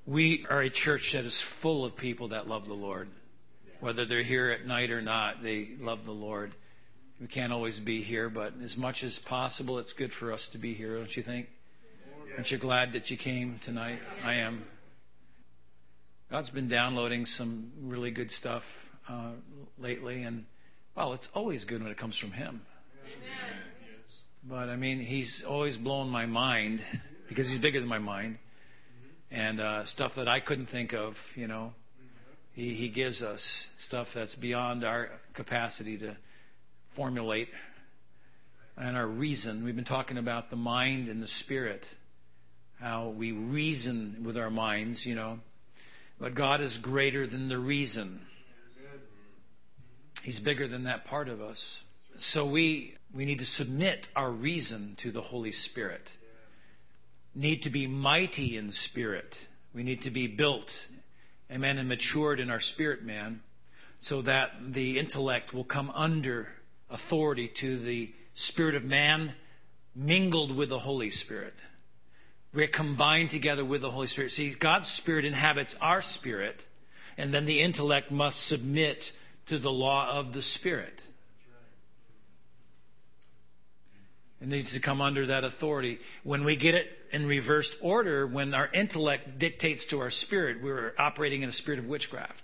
We are a church that is full of people that love the Lord. Whether they're here at night or not, they love the Lord. We can't always be here, but as much as possible, it's good for us to be here, don't you think? Aren't you glad that you came tonight? I am. God's been downloading some really good stuff lately, and, well, it's always good when it comes from Him. Amen. But, I mean, He's always blown my mind, because He's bigger than my mind, and stuff that I couldn't think of, you know. He gives us stuff that's beyond our capacity to formulate, and our reason. We've been talking about the mind and the spirit, how we reason with our minds, you know. But God is greater than the reason. He's bigger than that part of us. So we need to submit our reason to the Holy Spirit. Need to be mighty in spirit. We need to be built, amen, and matured in our spirit, man, so that the intellect will come under authority to the spirit of man mingled with the Holy Spirit. We're combined together with the Holy Spirit. See, God's Spirit inhabits our spirit, and then the intellect must submit to the law of the Spirit. It needs to come under that authority. When we get it in reversed order, when our intellect dictates to our spirit, we're operating in a spirit of witchcraft.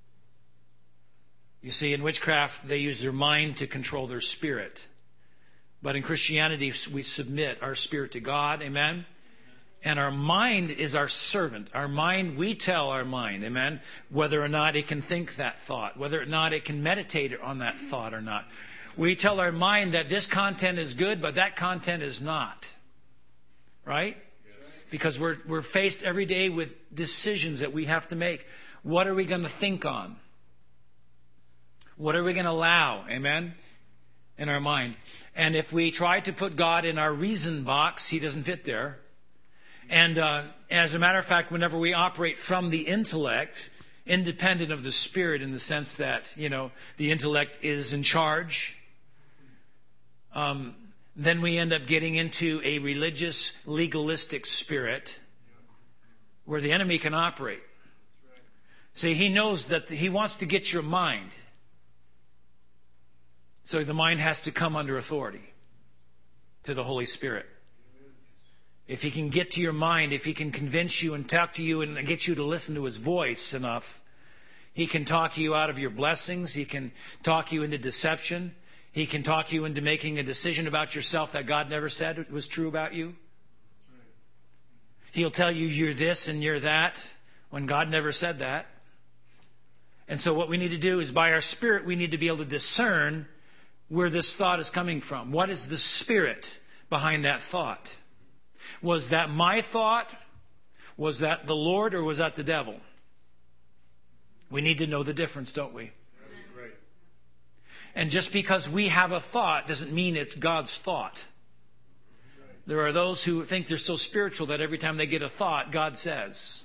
You see, in witchcraft, they use their mind to control their spirit. But in Christianity, we submit our spirit to God, amen? And our mind is our servant. Our mind, we tell our mind, amen, whether or not it can think that thought, whether or not it can meditate on that thought or not. We tell our mind that this content is good, but that content is not. Right? Because we're faced every day with decisions that we have to make. What are we going to think on? What are we going to allow? Amen? In our mind. And if we try to put God in our reason box, He doesn't fit there. And as a matter of fact, whenever we operate from the intellect, independent of the Spirit, in the sense that, you know, the intellect is in charge, then we end up getting into a religious, legalistic spirit where the enemy can operate. See, he knows that he wants to get your mind. So the mind has to come under authority to the Holy Spirit. If he can get to your mind, if he can convince you and talk to you and get you to listen to his voice enough, he can talk you out of your blessings. He can talk you into deception. He can talk you into making a decision about yourself that God never said was true about you. He'll tell you you're this and you're that when God never said that. And so what we need to do is, by our spirit, we need to be able to discern where this thought is coming from. What is the spirit behind that thought? Was that my thought? Was that the Lord, or was that the devil? We need to know the difference, don't we? Right. And just because we have a thought doesn't mean it's God's thought. There are those who think they're so spiritual that every time they get a thought, God says.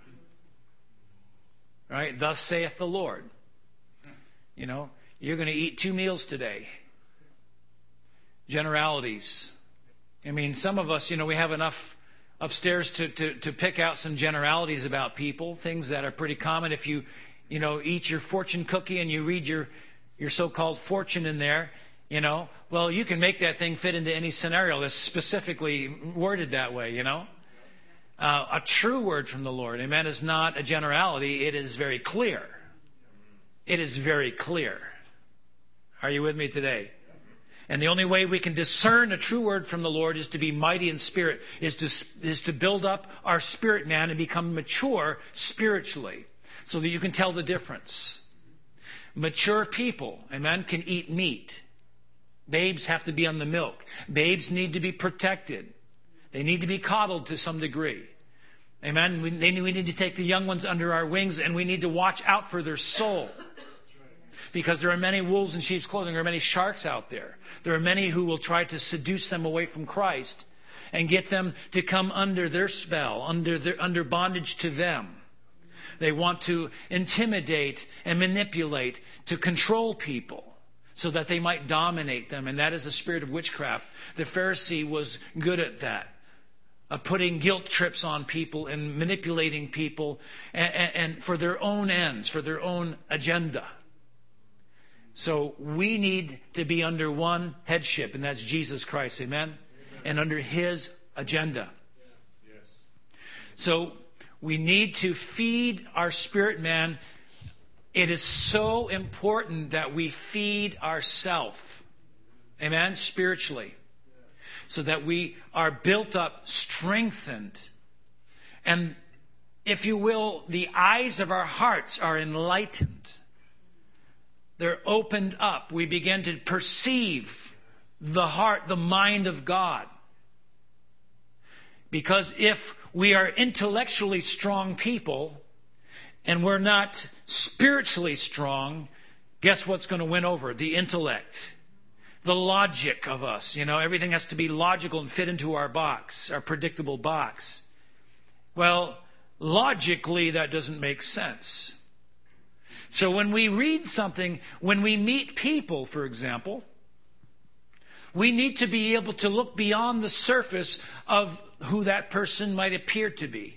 Right? Thus saith the Lord. You know, you're going to eat 2 meals today. Generalities. I mean, some of us, you know, we have enough upstairs to pick out some generalities about people, things that are pretty common. If you eat your fortune cookie and you read your so-called fortune in there, you know, well, you can make that thing fit into any scenario that's specifically worded that way, you know. A true word from the Lord, amen, is not a generality. It is very clear. It is very clear. Are you with me today? And the only way we can discern a true word from the Lord is to be mighty in spirit, is to build up our spirit man and become mature spiritually, so that you can tell the difference. Mature people, amen, can eat meat. Babes have to be on the milk. Babes need to be protected. They need to be coddled to some degree. Amen. We need to take the young ones under our wings, and we need to watch out for their soul. Because there are many wolves in sheep's clothing. There are many sharks out there. There are many who will try to seduce them away from Christ and get them to come under their spell, under bondage to them. They want to intimidate and manipulate, to control people so that they might dominate them. And that is a spirit of witchcraft. The Pharisee was good at that. of putting guilt trips on people and manipulating people and for their own ends, for their own agenda. So we need to be under one headship, and that's Jesus Christ. Amen? And under His agenda. So we need to feed our spirit man. It is so important that we feed ourselves. Amen? Spiritually. So that we are built up, strengthened. And if you will, the eyes of our hearts are enlightened. They're opened up. We begin to perceive the heart, the mind of God. Because if we are intellectually strong people and we're not spiritually strong, guess what's going to win over? The intellect. The logic of us. Everything has to be logical and fit into our box, our predictable box. Well, logically, that doesn't make sense. So when we read something, when we meet people, for example, we need to be able to look beyond the surface of who that person might appear to be.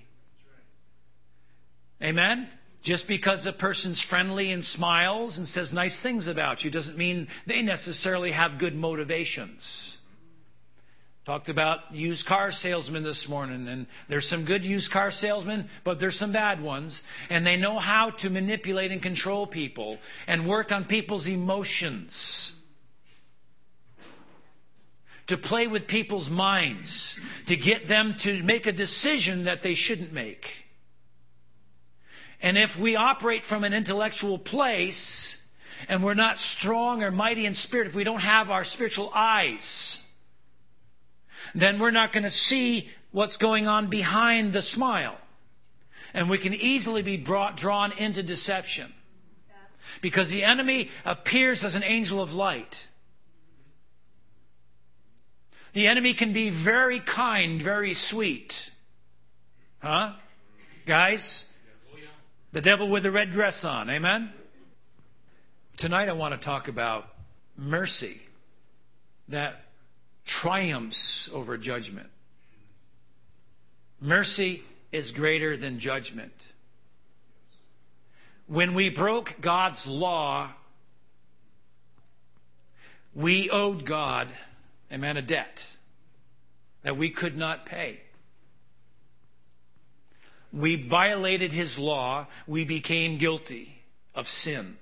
Amen? Just because a person's friendly and smiles and says nice things about you doesn't mean they necessarily have good motivations. Talked about used car salesmen this morning, and there's some good used car salesmen, but there's some bad ones. And they know how to manipulate and control people and work on people's emotions. To play with people's minds. To get them to make a decision that they shouldn't make. And if we operate from an intellectual place and we're not strong or mighty in spirit, if we don't have our spiritual eyes, then we're not going to see what's going on behind the smile. And we can easily be drawn into deception. Because the enemy appears as an angel of light. The enemy can be very kind, very sweet. Huh? Guys? The devil with the red dress on. Amen? Tonight I want to talk about mercy that triumphs over judgment. Mercy is greater than judgment. When we broke God's law, we owed God, amen, a debt that we could not pay. We violated His law. We became guilty of sin.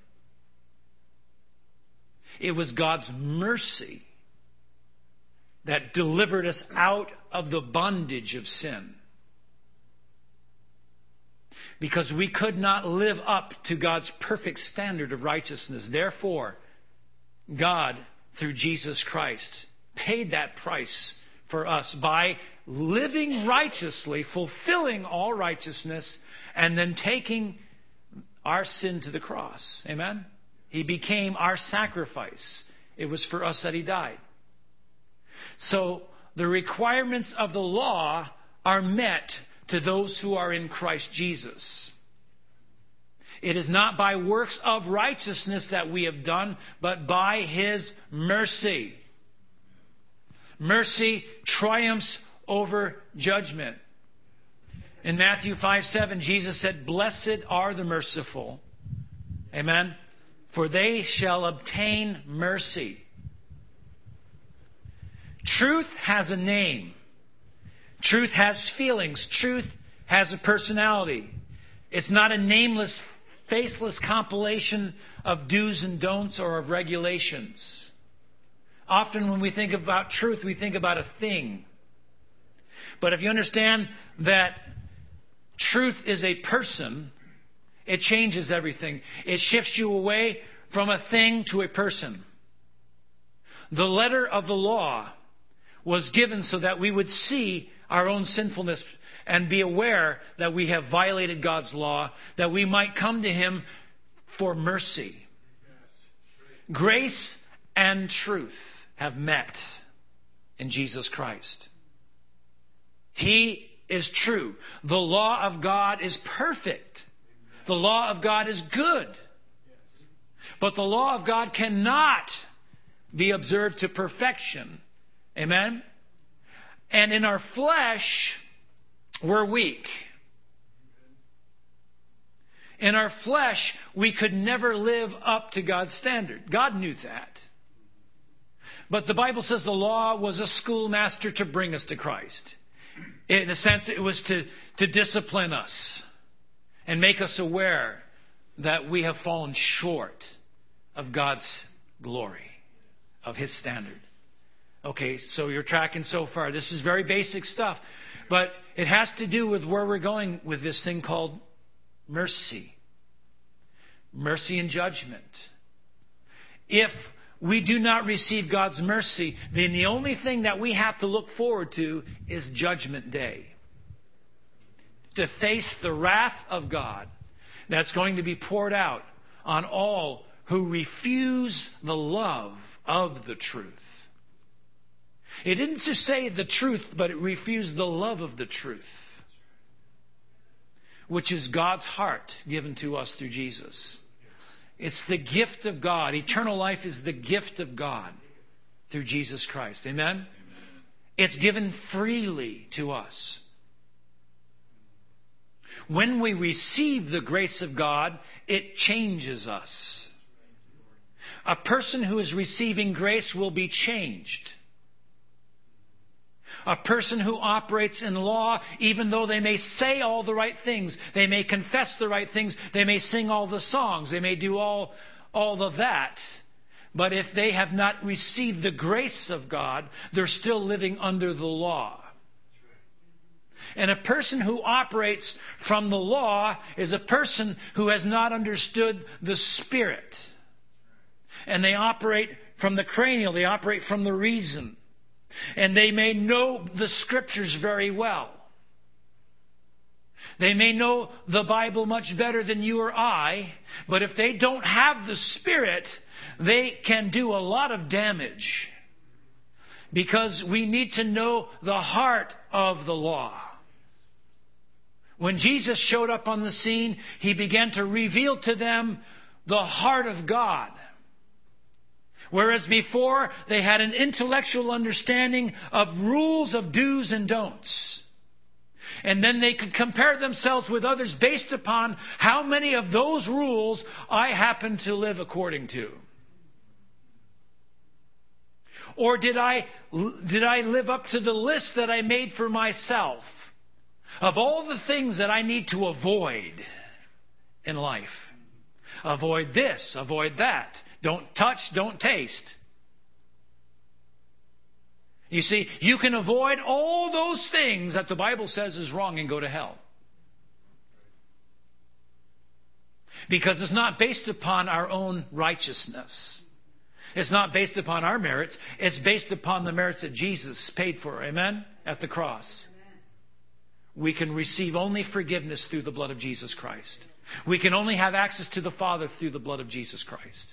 It was God's mercy that delivered us out of the bondage of sin. Because we could not live up to God's perfect standard of righteousness. Therefore, God, through Jesus Christ, paid that price for us by living righteously, fulfilling all righteousness, and then taking our sin to the cross. Amen? He became our sacrifice. It was for us that He died. So the requirements of the law are met to those who are in Christ Jesus. It is not by works of righteousness that we have done, but by His mercy. Mercy triumphs over judgment. In Matthew 5:7, Jesus said, "Blessed are the merciful." Amen? For they shall obtain mercy. Truth has a name. Truth has feelings. Truth has a personality. It's not a nameless, faceless compilation of do's and don'ts or of regulations. Often when we think about truth, we think about a thing. But if you understand that truth is a person, it changes everything. It shifts you away from a thing to a person. The letter of the law was given so that we would see our own sinfulness and be aware that we have violated God's law, that we might come to Him for mercy. Grace and truth have met in Jesus Christ. He is true. The law of God is perfect. The law of God is good. But the law of God cannot be observed to perfection. Amen? And in our flesh, we're weak. In our flesh, we could never live up to God's standard. God knew that. But the Bible says the law was a schoolmaster to bring us to Christ. In a sense, it was to discipline us and make us aware that we have fallen short of God's glory, of His standard. Okay, so you're tracking so far. This is very basic stuff. But it has to do with where we're going with this thing called mercy. Mercy and judgment. If we do not receive God's mercy, then the only thing that we have to look forward to is Judgment Day. To face the wrath of God that's going to be poured out on all who refuse the love of the truth. It didn't just say the truth, but it refused the love of the truth, which is God's heart given to us through Jesus. It's the gift of God. Eternal life is the gift of God through Jesus Christ. Amen? It's given freely to us. When we receive the grace of God, it changes us. A person who is receiving grace will be changed. A person who operates in law, even though they may say all the right things, they may confess the right things, they may sing all the songs, they may do all of that. But if they have not received the grace of God, they're still living under the law. And a person who operates from the law is a person who has not understood the Spirit. And they operate from the cranial, they operate from the reason. And they may know the Scriptures very well. They may know the Bible much better than you or I, but if they don't have the Spirit, they can do a lot of damage. Because we need to know the heart of the law. When Jesus showed up on the scene, He began to reveal to them the heart of God. Whereas before, they had an intellectual understanding of rules of do's and don'ts. And then they could compare themselves with others based upon how many of those rules I happen to live according to. Or did I live up to the list that I made for myself of all the things that I need to avoid in life? Avoid this, avoid that. Don't touch, don't taste. You see, you can avoid all those things that the Bible says is wrong and go to hell. Because it's not based upon our own righteousness. It's not based upon our merits. It's based upon the merits that Jesus paid for. Amen? At the cross. We can receive only forgiveness through the blood of Jesus Christ. We can only have access to the Father through the blood of Jesus Christ.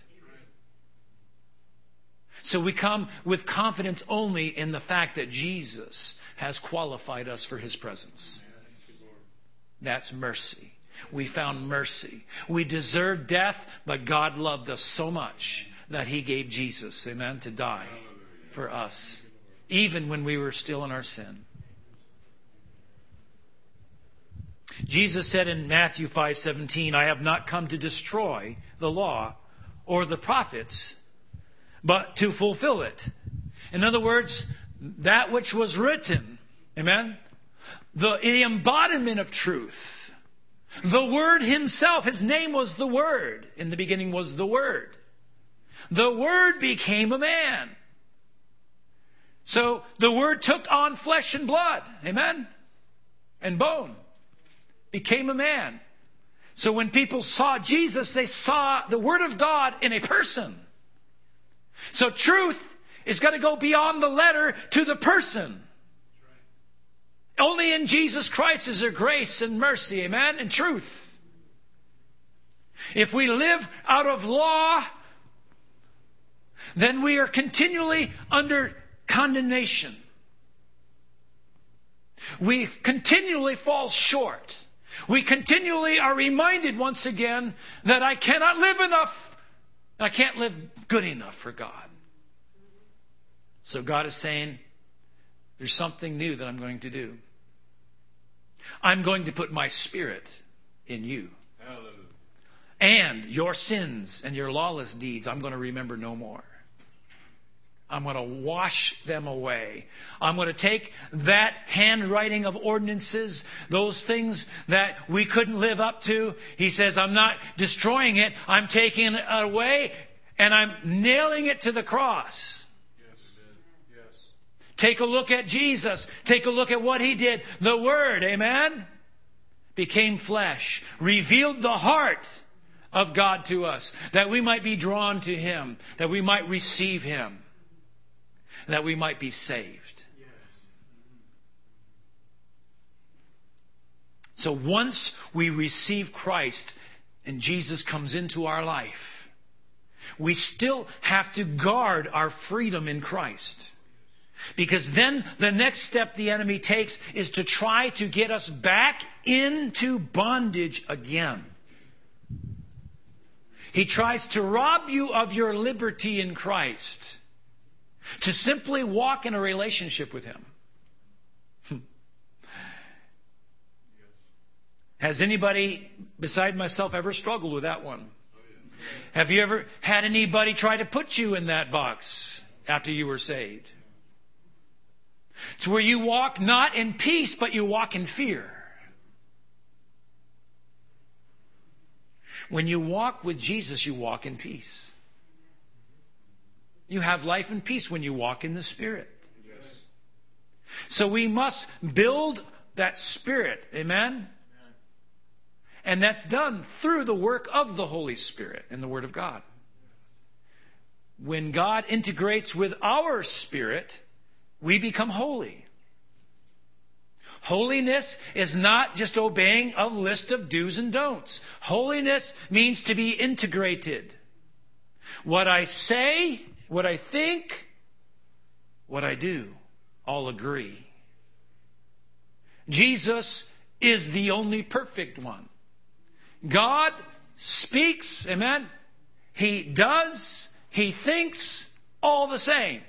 So we come with confidence only in the fact that Jesus has qualified us for His presence. That's mercy. We found mercy. We deserved death, but God loved us so much that He gave Jesus, amen, to die for us, even when we were still in our sin. Jesus said in Matthew 5:17, I have not come to destroy the law or the prophets, but to fulfill it. In other words, that which was written, amen, the embodiment of truth. The Word Himself, His name was the Word. In the beginning was the Word. The Word became a man. So the Word took on flesh and blood, amen, and bone. Became a man. So when people saw Jesus, they saw the Word of God in a person. So truth is going to go beyond the letter to the person. Only in Jesus Christ is there grace and mercy, amen, and truth. If we live out of law, then we are continually under condemnation. We continually fall short. We continually are reminded once again that I cannot live enough. I can't live good enough for God. So God is saying, there's something new that I'm going to do. I'm going to put my Spirit in you. Hallelujah. And your sins and your lawless deeds I'm going to remember no more. I'm going to wash them away. I'm going to take that handwriting of ordinances, those things that we couldn't live up to. He says, I'm not destroying it. I'm taking it away and I'm nailing it to the cross. Yes. Take a look at Jesus. Take a look at what He did. The Word, amen, became flesh, revealed the heart of God to us, that we might be drawn to Him, that we might receive Him, that we might be saved. So once we receive Christ and Jesus comes into our life, we still have to guard our freedom in Christ. Because then the next step the enemy takes is to try to get us back into bondage again. He tries to rob you of your liberty in Christ, to simply walk in a relationship with Him. Has anybody beside myself ever struggled with that one? Have you ever had anybody try to put you in that box after you were saved? It's where you walk not in peace, but you walk in fear. When you walk with Jesus, you walk in peace. You have life and peace when you walk in the Spirit. Yes. So we must build that Spirit. Amen? And that's done through the work of the Holy Spirit and the Word of God. When God integrates with our spirit, we become holy. Holiness is not just obeying a list of do's and don'ts. Holiness means to be integrated. What I say, what I think, what I do, all agree. Jesus is the only perfect one. God speaks, amen? He does, He thinks, all the same.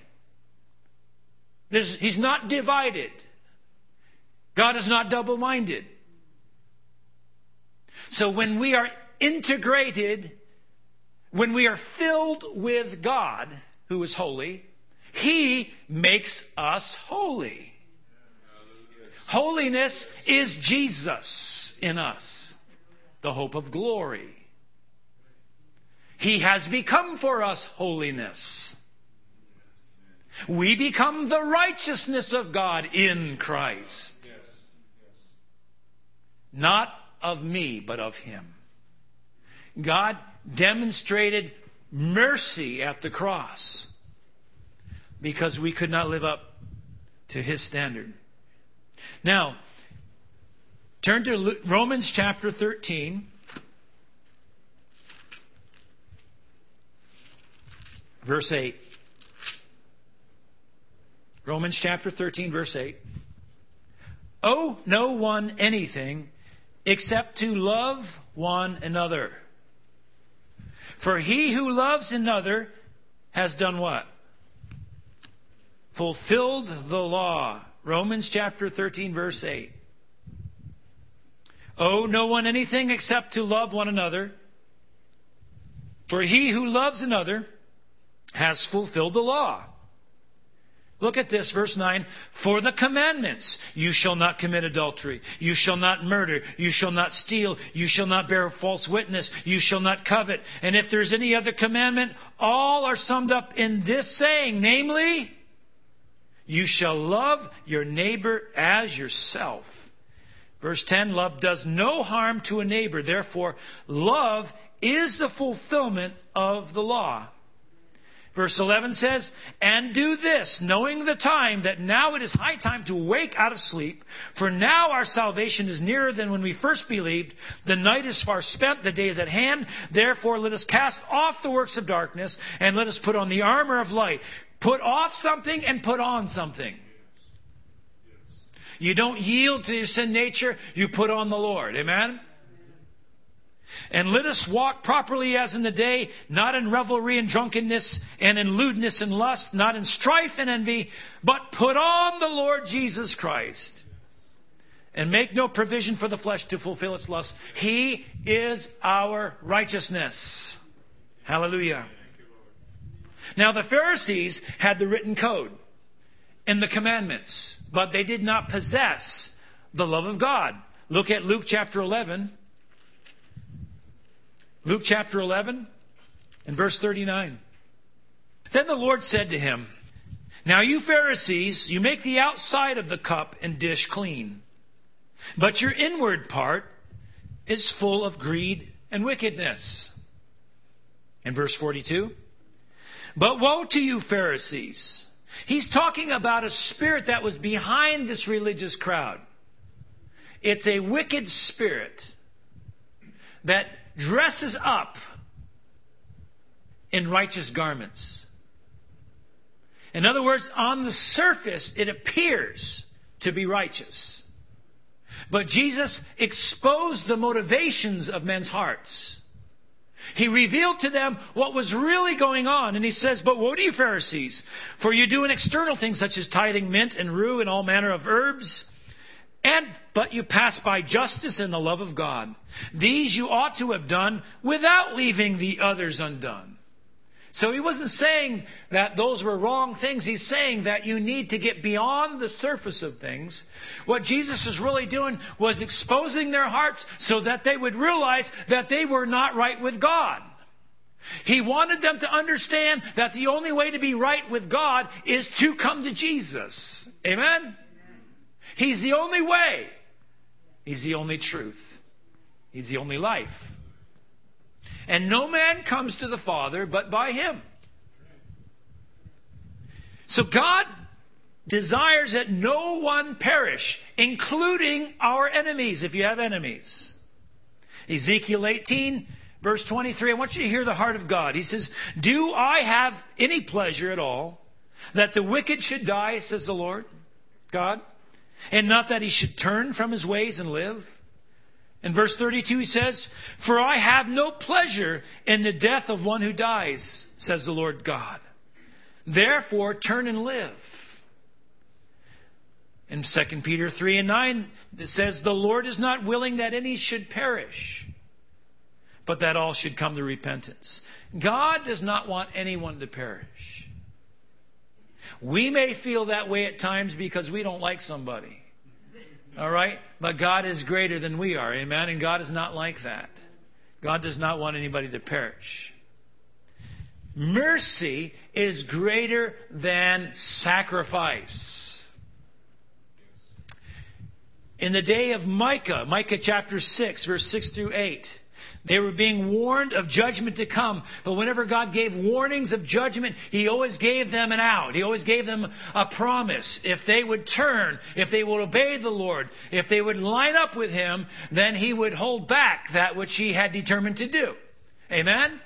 He's not divided. God is not double-minded. So when we are integrated, when we are filled with God, who is holy, He makes us holy. Holiness is Jesus in us, the hope of glory. He has become for us holiness. We become the righteousness of God in Christ. Not of me, but of Him. God demonstrated mercy at the cross because we could not live up to His standard. Now, turn to Romans chapter 13. Verse 8. Romans chapter 13, verse 8. Owe no one anything except to love one another. For he who loves another has done what? Fulfilled the law. Romans chapter 13, verse 8. Owe no one anything except to love one another. For he who loves another has fulfilled the law. Look at this, verse 9. For the commandments, you shall not commit adultery, you shall not murder, you shall not steal, you shall not bear false witness, you shall not covet. And if there's any other commandment, all are summed up in this saying, namely, you shall love your neighbor as yourself. Verse 10, love does no harm to a neighbor. Therefore, love is the fulfillment of the law. Verse 11 says, and do this, knowing the time, that now it is high time to wake out of sleep. For now our salvation is nearer than when we first believed. The night is far spent, the day is at hand. Therefore let us cast off the works of darkness, and let us put on the armor of light. Put off something and put on something. You don't yield to your sin nature, you put on the Lord. Amen? And let us walk properly as in the day, not in revelry and drunkenness, and in lewdness and lust, not in strife and envy, but put on the Lord Jesus Christ, and make no provision for the flesh to fulfill its lusts. He is our righteousness. Hallelujah. Now the Pharisees had the written code and the commandments, but they did not possess the love of God. Look at Luke chapter 11. Luke chapter 11 and verse 39. Then the Lord said to him, now you Pharisees, you make the outside of the cup and dish clean, but your inward part is full of greed and wickedness. And verse 42. But woe to you, Pharisees. He's talking about a spirit that was behind this religious crowd. It's a wicked spirit that dresses up in righteous garments. In other words, on the surface, it appears to be righteous. But Jesus exposed the motivations of men's hearts. He revealed to them what was really going on. And he says, but woe to you, Pharisees, for you do an external things such as tithing mint and rue and all manner of herbs. But you pass by justice and the love of God. These you ought to have done without leaving the others undone. So he wasn't saying that those were wrong things. He's saying that you need to get beyond the surface of things. What Jesus was really doing was exposing their hearts so that they would realize that they were not right with God. He wanted them to understand that the only way to be right with God is to come to Jesus. Amen? He's the only way. He's the only truth. He's the only life. And no man comes to the Father but by Him. So God desires that no one perish, including our enemies, if you have enemies. Ezekiel 18, verse 23, I want you to hear the heart of God. He says, do I have any pleasure at all that the wicked should die, says the Lord, God, and not that he should turn from his ways and live? In verse 32 he says, for I have no pleasure in the death of one who dies, says the Lord God. Therefore turn and live. In 2 Peter 3 and 9 it says, the Lord is not willing that any should perish, but that all should come to repentance. God does not want anyone to perish. We may feel that way at times because we don't like somebody. All right? But God is greater than we are. Amen? And God is not like that. God does not want anybody to perish. Mercy is greater than sacrifice. In the day of Micah, Micah chapter 6, verse 6 through 8, they were being warned of judgment to come. But whenever God gave warnings of judgment, He always gave them an out. He always gave them a promise. If they would turn, if they would obey the Lord, if they would line up with Him, then He would hold back that which He had determined to do. Amen?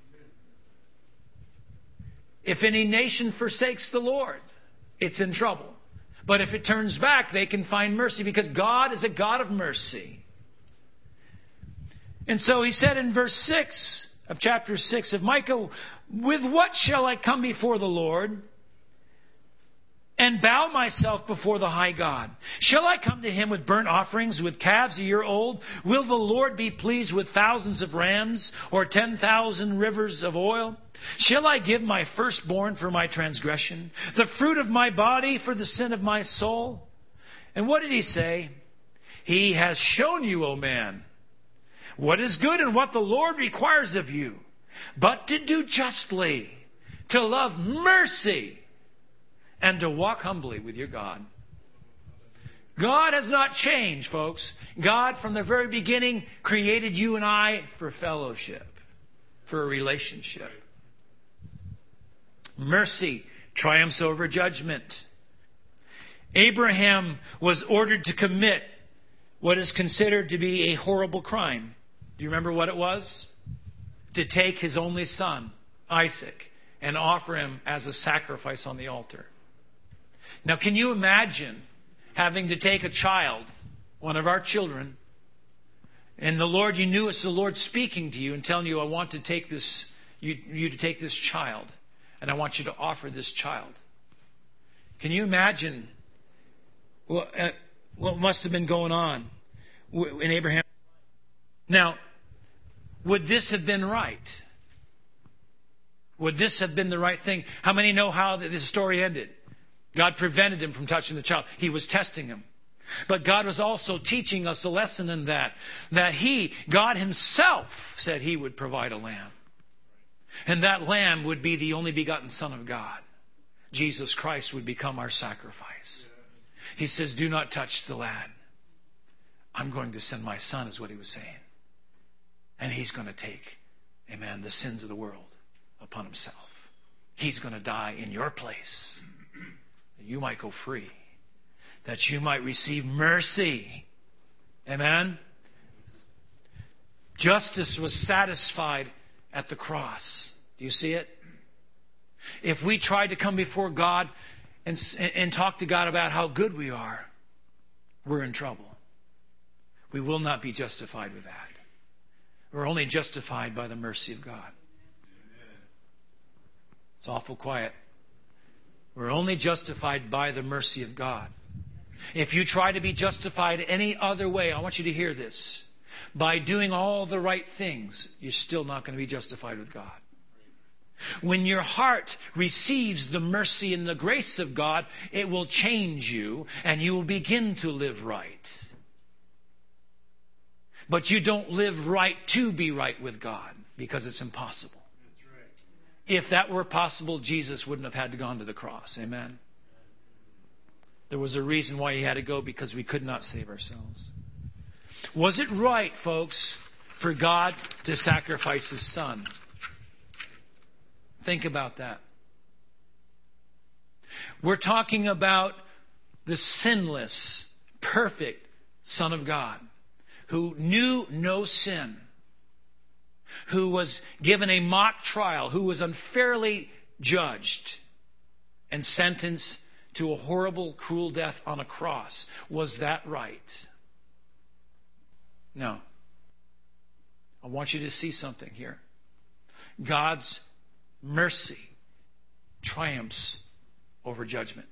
If any nation forsakes the Lord, it's in trouble. But if it turns back, they can find mercy because God is a God of mercy. And so he said in verse 6 of chapter 6 of Micah, with what shall I come before the Lord and bow myself before the high God? Shall I come to Him with burnt offerings, with calves a year old? Will the Lord be pleased with thousands of rams or 10,000 rivers of oil? Shall I give my firstborn for my transgression, the fruit of my body for the sin of my soul? And what did he say? He has shown you, O man, what is good and what the Lord requires of you, but to do justly, to love mercy, and to walk humbly with your God. God has not changed, folks. God, from the very beginning, created you and I for fellowship, for a relationship. Mercy triumphs over judgment. Abraham was ordered to commit what is considered to be a horrible crime. Do you remember what it was? To take his only son, Isaac, and offer him as a sacrifice on the altar. Now, can you imagine having to take a child, one of our children, and the Lord, you knew it's the Lord speaking to you and telling you, I want to take this, you to take this child, and I want you to offer this child. Can you imagine what must have been going on in Abraham. Now, would this have been right? Would this have been the right thing? How many know how this story ended? God prevented him from touching the child. He was testing him. But God was also teaching us a lesson in that God Himself said He would provide a lamb. And that lamb would be the only begotten Son of God. Jesus Christ would become our sacrifice. He says, do not touch the lad. I'm going to send my Son, is what He was saying. And He's going to take, amen, the sins of the world upon Himself. He's going to die in your place, that you might go free, that you might receive mercy. Amen? Justice was satisfied at the cross. Do you see it? If we try to come before God and talk to God about how good we are, we're in trouble. We will not be justified with that. We're only justified by the mercy of God. It's awful quiet. We're only justified by the mercy of God. If you try to be justified any other way, I want you to hear this. By doing all the right things, you're still not going to be justified with God. When your heart receives the mercy and the grace of God, it will change you and you will begin to live right. But you don't live right to be right with God, because it's impossible. If that were possible, Jesus wouldn't have had to go to the cross. Amen? There was a reason why He had to go, because we could not save ourselves. Was it right, folks, for God to sacrifice His Son? Think about that. We're talking about the sinless, perfect Son of God, who knew no sin, who was given a mock trial, who was unfairly judged and sentenced to a horrible, cruel death on a cross. Was that right? No. I want you to see something here. God's mercy triumphs over judgment.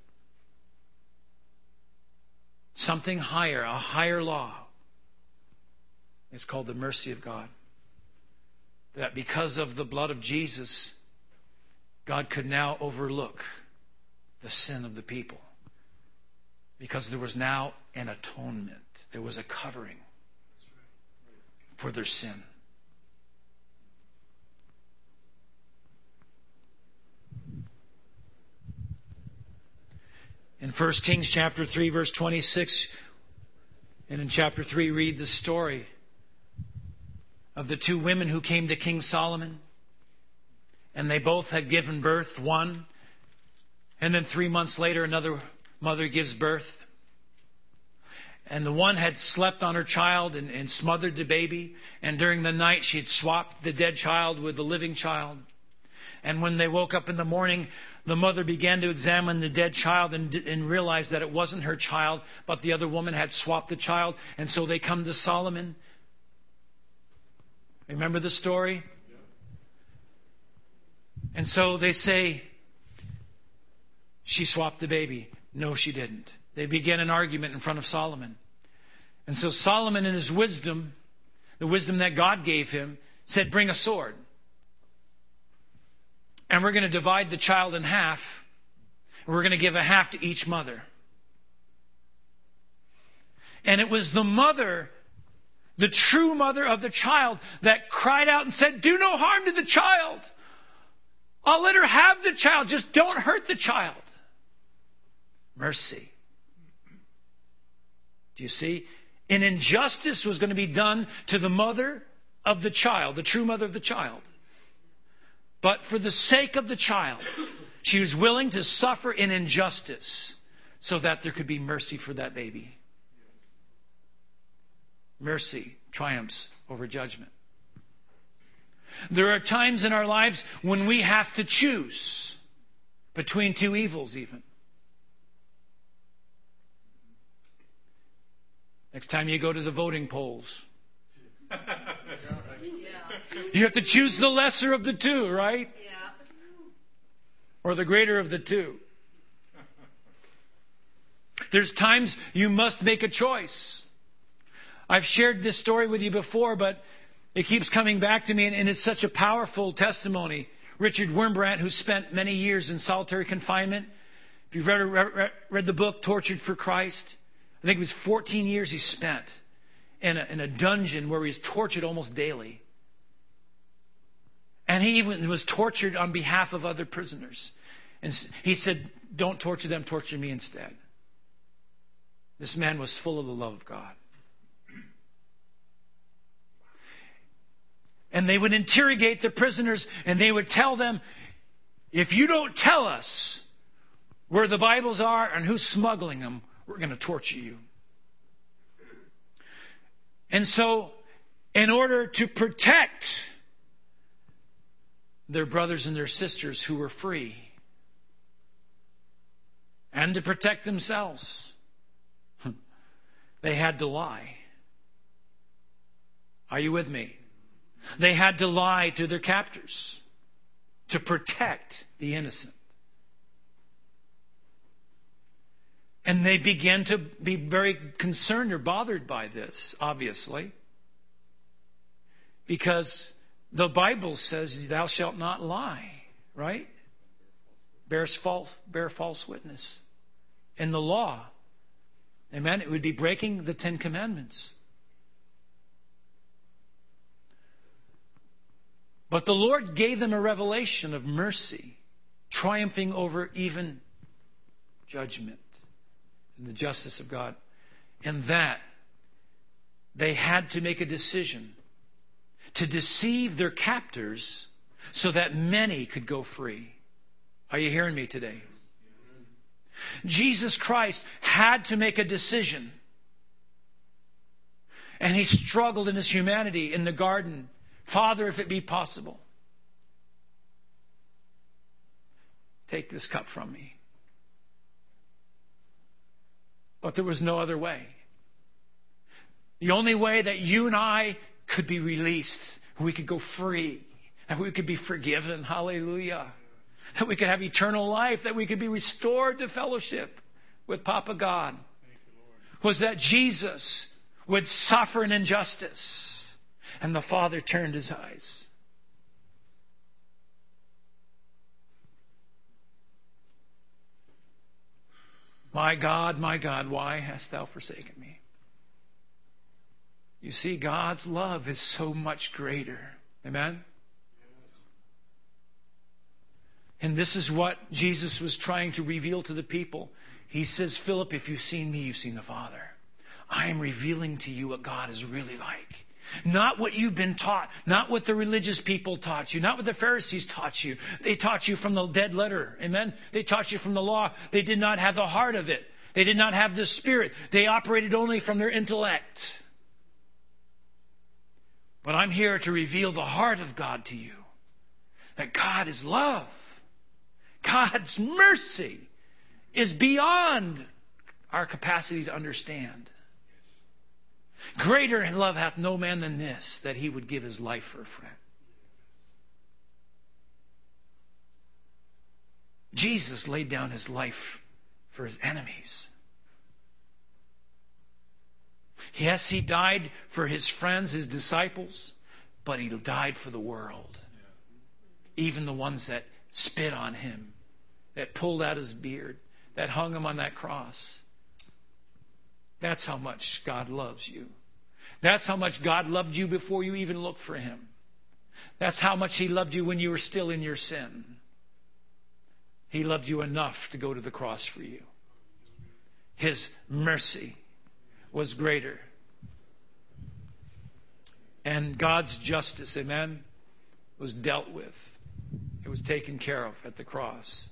Something higher, a higher law. It's called the mercy of God. That because of the blood of Jesus, God could now overlook the sin of the people. Because there was now an atonement. There was a covering for their sin. In 1 Kings chapter 3, verse 26, and in chapter 3, read the story of the two women who came to King Solomon. And they both had given birth, one. And then 3 months later, another mother gives birth. And the one had slept on her child and smothered the baby. And during the night, she had swapped the dead child with the living child. And when they woke up in the morning, the mother began to examine the dead child and realized that it wasn't her child, but the other woman had swapped the child. And so they come to Solomon. Remember the story? And so they say, she swapped the baby. No, she didn't. They began an argument in front of Solomon. And so Solomon, in his wisdom, the wisdom that God gave him, said, bring a sword. And we're going to divide the child in half. And we're going to give a half to each mother. And it was the mother, the true mother of the child, that cried out and said, do no harm to the child. I'll let her have the child. Just don't hurt the child. Mercy. Do you see? An injustice was going to be done to the mother of the child, the true mother of the child. But for the sake of the child, she was willing to suffer an injustice so that there could be mercy for that baby. Mercy triumphs over judgment. There are times in our lives when we have to choose between two evils even. Next time you go to the voting polls, you have to choose the lesser of the two, right? Yeah. Or the greater of the two. There's times you must make a choice. I've shared this story with you before, but it keeps coming back to me, and it's such a powerful testimony. Richard Wurmbrand, who spent many years in solitary confinement. If you've read the book, Tortured for Christ, I think it was 14 years he spent in a dungeon where he was tortured almost daily. And he even was tortured on behalf of other prisoners. And he said, don't torture them, torture me instead. This man was full of the love of God. And they would interrogate the prisoners, and they would tell them, if you don't tell us where the Bibles are and who's smuggling them, we're going to torture you. And so, in order to protect their brothers and their sisters who were free, and to protect themselves, they had to lie. Are you with me? They had to lie to their captors to protect the innocent. And they began to be very concerned or bothered by this, obviously. Because the Bible says, thou shalt not lie, right? Bear false witness. In the law, amen, it would be breaking the 10 Commandments. But the Lord gave them a revelation of mercy, triumphing over even judgment and the justice of God. And that they had to make a decision to deceive their captors so that many could go free. Are you hearing me today? Jesus Christ had to make a decision. And He struggled in His humanity in the garden. Father, if it be possible, take this cup from me. But there was no other way. The only way that you and I could be released, we could go free, and we could be forgiven, hallelujah, that we could have eternal life, that we could be restored to fellowship with Papa God, was that Jesus would suffer an injustice. And the Father turned His eyes. My God, why hast thou forsaken me? You see, God's love is so much greater. Amen? And this is what Jesus was trying to reveal to the people. He says, Philip, if you've seen me, you've seen the Father. I am revealing to you what God is really like. Not what you've been taught. Not what the religious people taught you. Not what the Pharisees taught you. They taught you from the dead letter. Amen? They taught you from the law. They did not have the heart of it. They did not have the Spirit. They operated only from their intellect. But I'm here to reveal the heart of God to you. That God is love. God's mercy is beyond our capacity to understand. Greater love hath no man than this, that he would give his life for a friend. Jesus laid down His life for His enemies. Yes, He died for His friends, His disciples, but He died for the world. Even the ones that spit on Him, that pulled out His beard, that hung Him on that cross. That's how much God loves you. That's how much God loved you before you even looked for Him. That's how much He loved you when you were still in your sin. He loved you enough to go to the cross for you. His mercy was greater. And God's justice, amen, was dealt with. It was taken care of at the cross.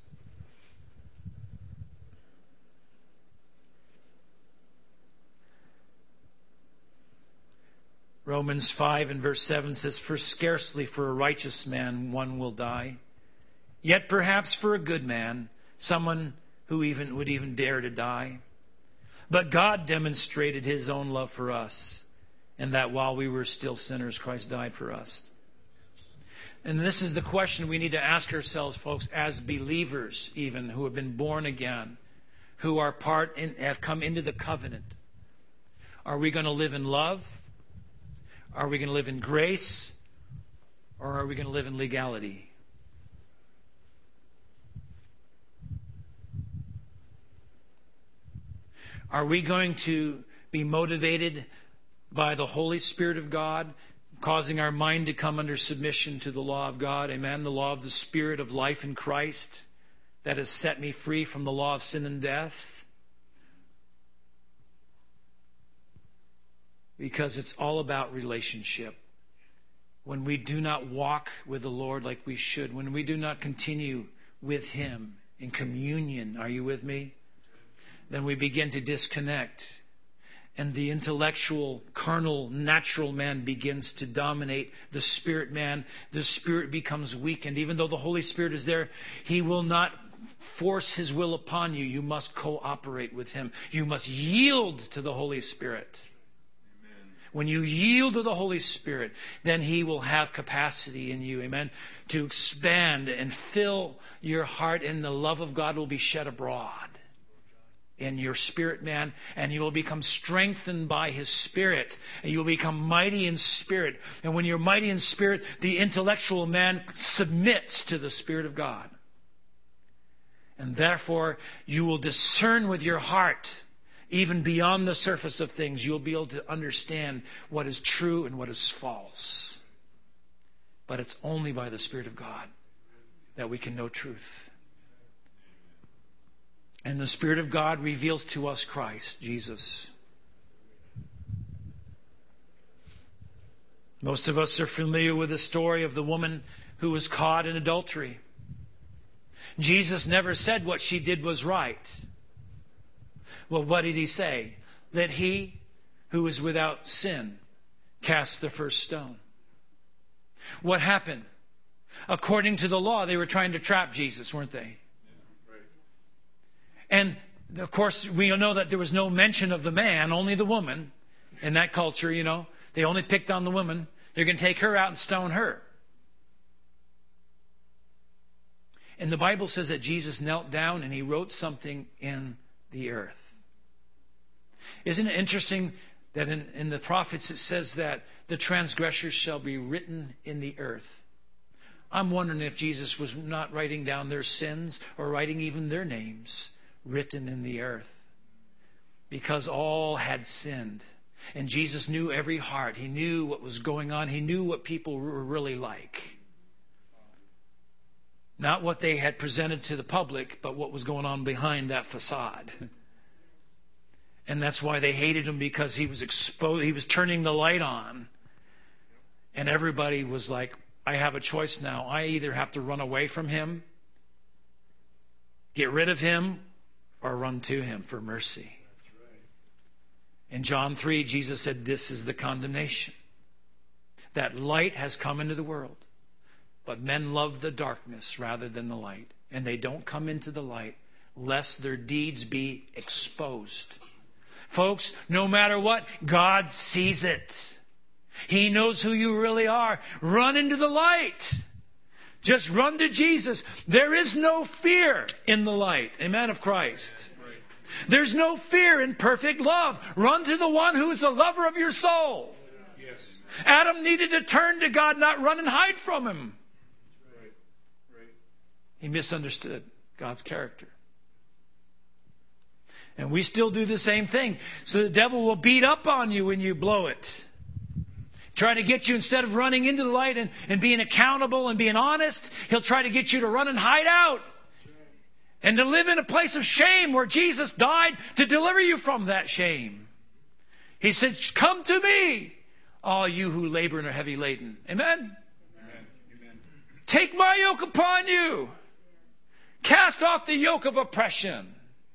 Romans 5 and verse 7 says, For scarcely for a righteous man one will die, yet perhaps for a good man, someone who would even dare to die. But God demonstrated His own love for us, in that while we were still sinners, Christ died for us. And this is the question we need to ask ourselves, folks, as believers even, who have been born again, who are part and have come into the covenant. Are we going to live in love? Are we going to live in grace? Or are we going to live in legality? Are we going to be motivated by the Holy Spirit of God, causing our mind to come under submission to the law of God? Amen. The law of the Spirit of life in Christ that has set me free from the law of sin and death. Because it's all about relationship. When we do not walk with the Lord like we should, when we do not continue with Him in communion, are you with me? Then we begin to disconnect. And the intellectual, carnal, natural man begins to dominate the spirit man. The spirit becomes weakened. Even though the Holy Spirit is there, He will not force His will upon you. You must cooperate with Him. You must yield to the Holy Spirit. Amen. When you yield to the Holy Spirit, then He will have capacity in you, amen, to expand and fill your heart, and the love of God will be shed abroad in your spirit man, and you will become strengthened by His Spirit, and you will become mighty in spirit. And when you're mighty in spirit, the intellectual man submits to the Spirit of God. And therefore, you will discern with your heart, even beyond the surface of things. You'll be able to understand what is true and what is false. But it's only by the Spirit of God that we can know truth. And the Spirit of God reveals to us Christ, Jesus. Most of us are familiar with the story of the woman who was caught in adultery. Jesus never said what she did was right. Well, what did He say? Let he who is without sin cast the first stone. What happened? According to the law, they were trying to trap Jesus, weren't they? And, of course, we know that there was no mention of the man, only the woman. In that culture, you know, they only picked on the woman. They're going to take her out and stone her. And the Bible says that Jesus knelt down and He wrote something in the earth. Isn't it interesting that in the prophets it says that the transgressors shall be written in the earth? I'm wondering if Jesus was not writing down their sins or writing even their names written in the earth, because all had sinned. And Jesus knew every heart. He knew what was going on. He knew what people were really like. Not what they had presented to the public, but what was going on behind that facade. And that's why they hated Him, because He was exposed. He was turning the light on. And everybody was like, I have a choice now. I either have to run away from Him, get rid of Him, or run to Him for mercy. In John 3, Jesus said, this is the condemnation, that light has come into the world, but men love the darkness rather than the light. And they don't come into the light lest their deeds be exposed. Folks, no matter what, God sees it. He knows who you really are. Run into the light. Just run to Jesus. There is no fear in the light. Amen, of Christ. There's no fear in perfect love. Run to the one who is the lover of your soul. Yes. Adam needed to turn to God, not run and hide from Him. He misunderstood God's character. And we still do the same thing. So the devil will beat up on you when you blow it. Try to get you, instead of running into the light and being accountable and being honest, he'll try to get you to run and hide out. And to live in a place of shame where Jesus died to deliver you from that shame. He said, come to me, all you who labor and are heavy laden. Amen? Amen. Take my yoke upon you. Cast off the yoke of oppression.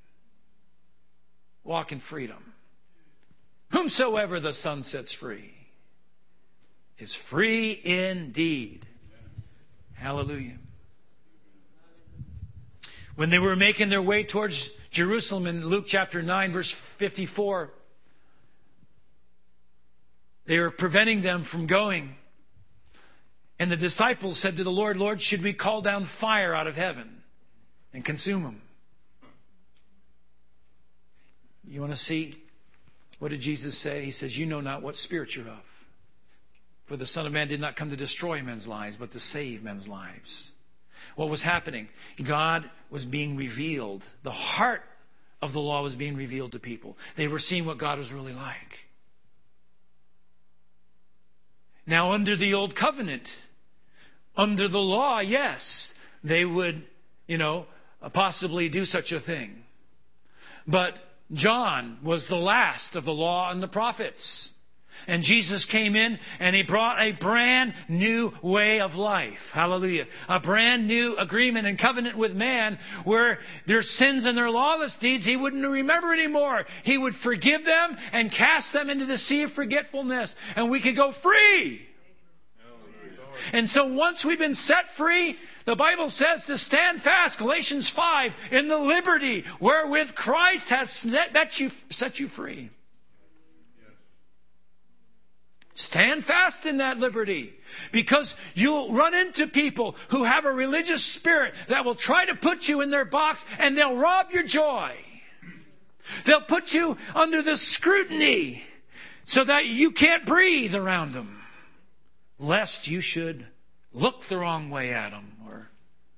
Walk in freedom. Whomsoever the Son sets free is free indeed. Hallelujah. When they were making their way towards Jerusalem in Luke chapter 9, verse 54, they were preventing them from going. And the disciples said to the Lord, Lord, should we call down fire out of heaven and consume them? You want to see? What did Jesus say? He says, you know not what spirit you're of. For the Son of Man did not come to destroy men's lives, but to save men's lives. What was happening? God was being revealed. The heart of the law was being revealed to people. They were seeing what God was really like. Now, under the old covenant, under the law, yes, they would, possibly do such a thing. But John was the last of the law and the prophets. And Jesus came in and He brought a brand new way of life. Hallelujah. A brand new agreement and covenant with man where their sins and their lawless deeds He wouldn't remember anymore. He would forgive them and cast them into the sea of forgetfulness. And we could go free. And so once we've been set free, the Bible says to stand fast, Galatians 5, in the liberty wherewith Christ has set you free. Stand fast in that liberty, because you'll run into people who have a religious spirit that will try to put you in their box, and they'll rob your joy. They'll put you under the scrutiny so that you can't breathe around them, lest you should look the wrong way at them or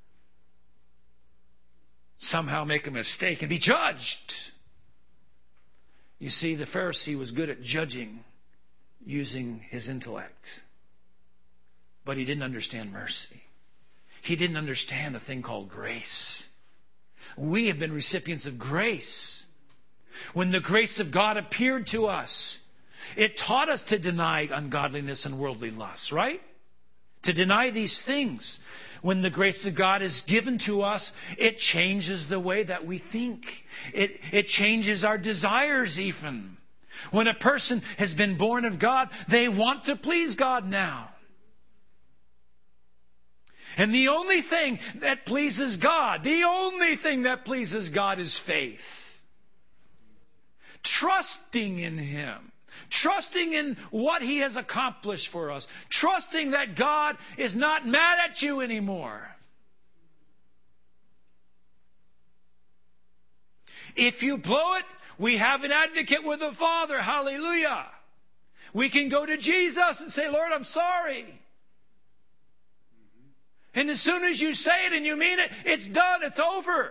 somehow make a mistake and be judged. You see, the Pharisee was good at judging using his intellect. But he didn't understand mercy. He didn't understand a thing called grace. We have been recipients of grace. When the grace of God appeared to us, it taught us to deny ungodliness and worldly lusts, right? To deny these things. When the grace of God is given to us, it changes the way that we think. It changes our desires even. When a person has been born of God, they want to please God now. And the only thing that pleases God is faith. Trusting in Him. Trusting in what He has accomplished for us. Trusting that God is not mad at you anymore. If you blow it, we have an advocate with the Father. Hallelujah. We can go to Jesus and say, Lord, I'm sorry. And as soon as you say it and you mean it, it's done. It's over.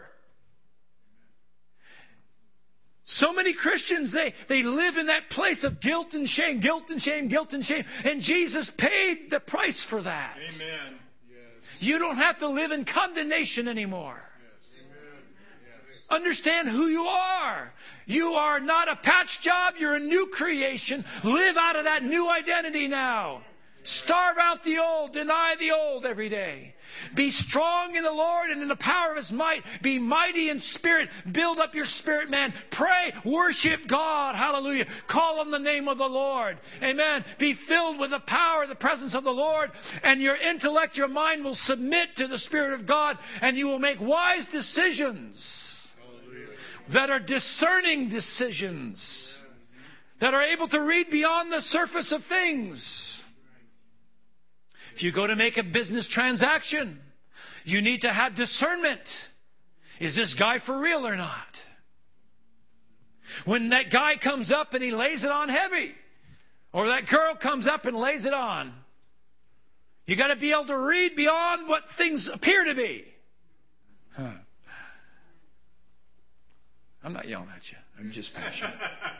So many Christians, they live in that place of guilt and shame, guilt and shame, guilt and shame. And Jesus paid the price for that. Amen. Yes. You don't have to live in condemnation anymore. Yes. Amen. Yes. Understand who you are. You are not a patch job. You're a new creation. Live out of that new identity now. Starve out the old. Deny the old every day. Be strong in the Lord and in the power of His might. Be mighty in spirit. Build up your spirit, man. Pray. Worship God. Hallelujah. Call on the name of the Lord. Amen. Be filled with the power, the presence of the Lord. And your intellect, your mind will submit to the Spirit of God. And you will make wise decisions. Hallelujah. That are discerning decisions. That are able to read beyond the surface of things. If you go to make a business transaction, you need to have discernment. Is this guy for real or not? When that guy comes up and he lays it on heavy, or that girl comes up and lays it on, you got to be able to read beyond what things appear to be. I'm not yelling at you. I'm just passionate.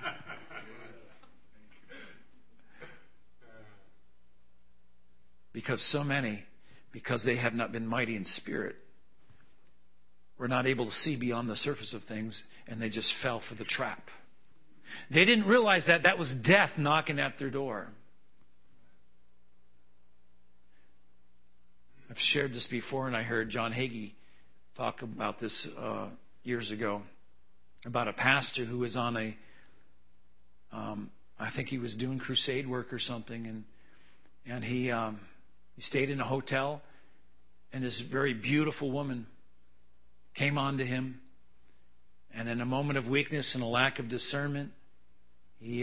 Because so many, because they have not been mighty in spirit, were not able to see beyond the surface of things, and they just fell for the trap. They didn't realize that that was death knocking at their door. I've shared this before, and I heard John Hagee talk about this years ago, about a pastor who was on I think he was doing crusade work or something, and he stayed in a hotel, and this very beautiful woman came on to him. And in a moment of weakness and a lack of discernment, he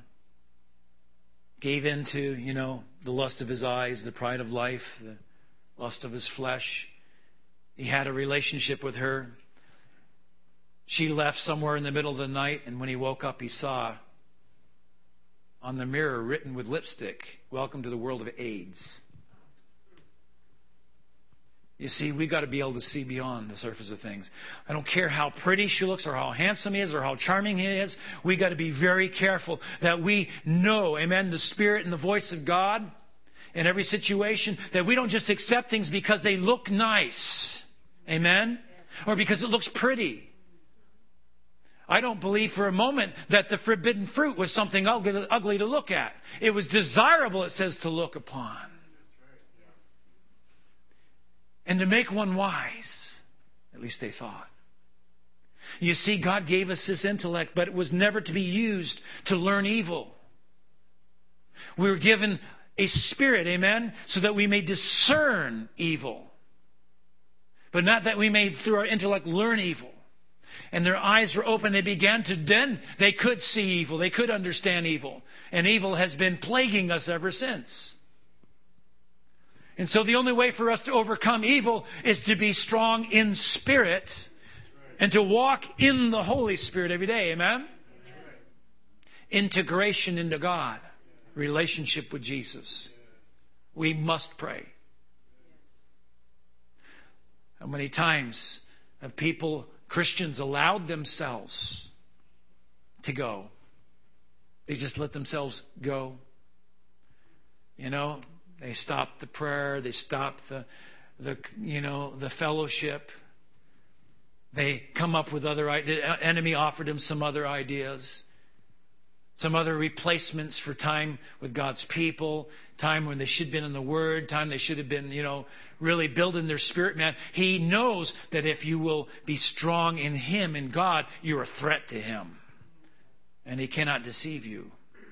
gave in to, the lust of his eyes, the pride of life, the lust of his flesh. He had a relationship with her. She left somewhere in the middle of the night, and when he woke up, he saw on the mirror written with lipstick, "Welcome to the world of AIDS." You see, we've got to be able to see beyond the surface of things. I don't care how pretty she looks or how handsome he is or how charming he is. We've got to be very careful that we know, amen, the Spirit and the voice of God in every situation, that we don't just accept things because they look nice, amen, or because it looks pretty. I don't believe for a moment that the forbidden fruit was something ugly to look at. It was desirable, it says, to look upon. And to make one wise. At least they thought. You see, God gave us this intellect, but it was never to be used to learn evil. We were given a spirit, amen, so that we may discern evil. But not that we may, through our intellect, learn evil. And their eyes were open. Then they could see evil. They could understand evil. And evil has been plaguing us ever since. And so the only way for us to overcome evil is to be strong in spirit and to walk in the Holy Spirit every day. Amen? Integration into God. Relationship with Jesus. We must pray. How many times have Christians allowed themselves to go? They just let themselves go. You know, they stopped the prayer. They stopped the fellowship. They come up with other ideas. The enemy offered them some other ideas. Some other replacements for time with God's people. Time when they should have been in the Word. Time they should have been, really building their spirit, man. He knows that if you will be strong in Him, in God, you're a threat to Him. And He cannot deceive you.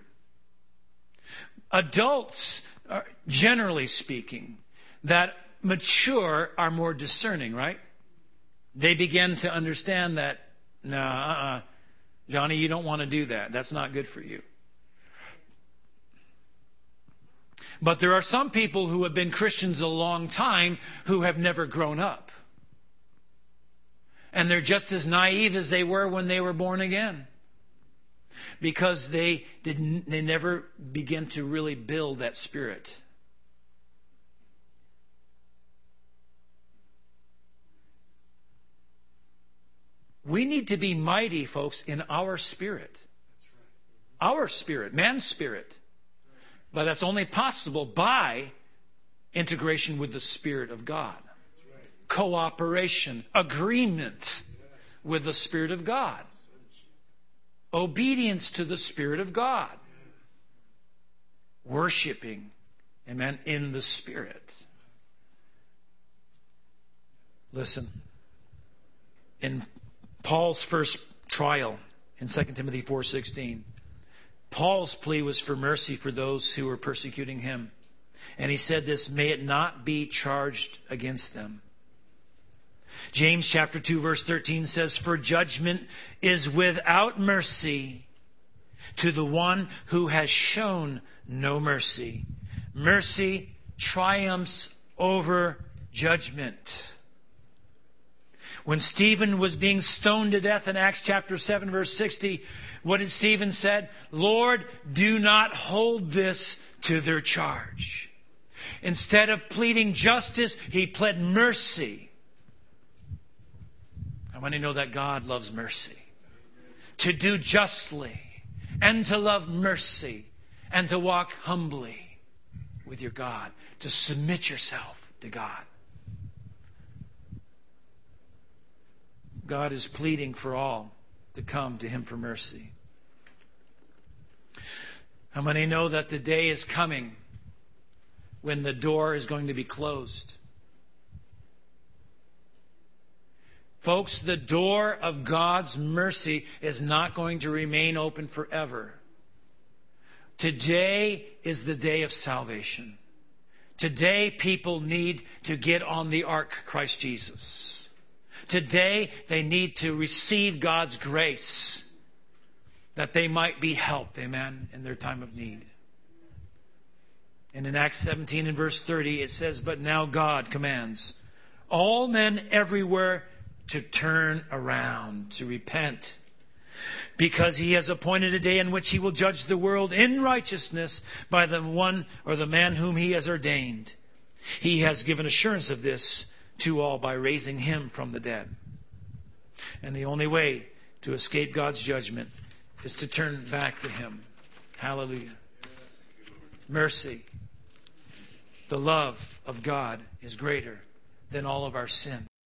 Adults, generally speaking, that mature are more discerning, right? They begin to understand that, Johnny, you don't want to do that. That's not good for you. But there are some people who have been Christians a long time who have never grown up. And they're just as naive as they were when they were born again. Because they never begin to really build that spirit. We need to be mighty, folks, in our spirit. Our spirit, man's spirit. But that's only possible by integration with the Spirit of God. Cooperation, agreement with the Spirit of God. Obedience to the Spirit of God. Worshipping, amen, in the Spirit. Listen. In Paul's first trial in 2 Timothy 4:16, Paul's plea was for mercy for those who were persecuting him. And he said this, may it not be charged against them. James chapter 2 verse 13 says, for judgment is without mercy to the one who has shown no mercy. Mercy triumphs over judgment. When Stephen was being stoned to death in Acts chapter 7 verse 60, what did Stephen said? Lord, do not hold this to their charge. Instead of pleading justice, he pled mercy. I want to know that God loves mercy. To do justly and to love mercy and to walk humbly with your God. To submit yourself to God. God is pleading for all to come to Him for mercy. How many know that the day is coming when the door is going to be closed? Folks, the door of God's mercy is not going to remain open forever. Today is the day of salvation. Today people need to get on the ark, Christ Jesus. Today, they need to receive God's grace that they might be helped, amen, in their time of need. And in Acts 17 and verse 30, it says, but now God commands all men everywhere to turn around, to repent. Because He has appointed a day in which He will judge the world in righteousness by the one or the man whom He has ordained. He has given assurance of this to all by raising Him from the dead. And the only way to escape God's judgment is to turn back to Him. Hallelujah. Mercy. The love of God is greater than all of our sin.